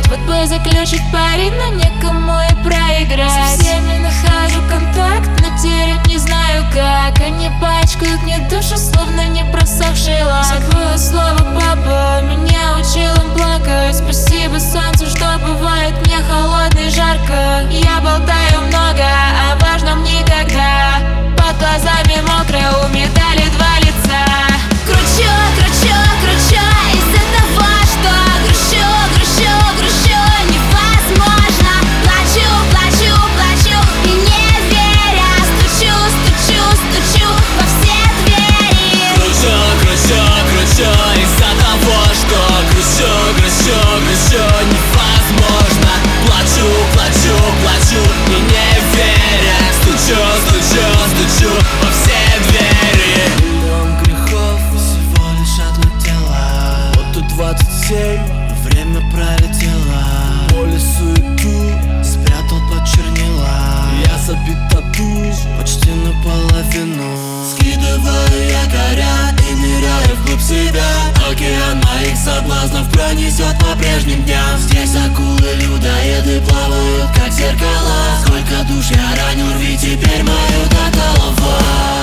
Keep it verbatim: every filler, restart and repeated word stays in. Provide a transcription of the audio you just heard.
Вот бы заключить пари, но некому и проиграть. Со всеми нахожу контакт, но терять не знаю как. Они пачкают мне душу, словно не просохший лак. Забыла слово папа, меня учил он плакать. Спасибо солнцу, что бывает мне холодно и жарко. Я болтаю много, о важном никогда. Под глазами мокрое, у медали два лица. Кручу, кручу, кручу из-за того, что грущу, грущу, грущу невозможно. Плачу, плачу, плачу и не веря, стучу, стучу, стучу во все двери. Кручу, кручу, кручу из-за того, что грущу, грущу, грущу невозможно. Плачу, плачу, плачу и не веря, стучу, стучу, стучу во все двери. Миллион грехов всего лишь одно тело. Вот тут двадцать семь, время пролетело. Боль и суету спрятал под чернила. Я забит тату почти наполовину. Скидываю якоря и ныряю вглубь себя. Океан моих соблазнов пронесет по прежним дням. Здесь акулы, людоеды плавают как зеркала. Сколько душ я ранил, рви теперь мою до голова.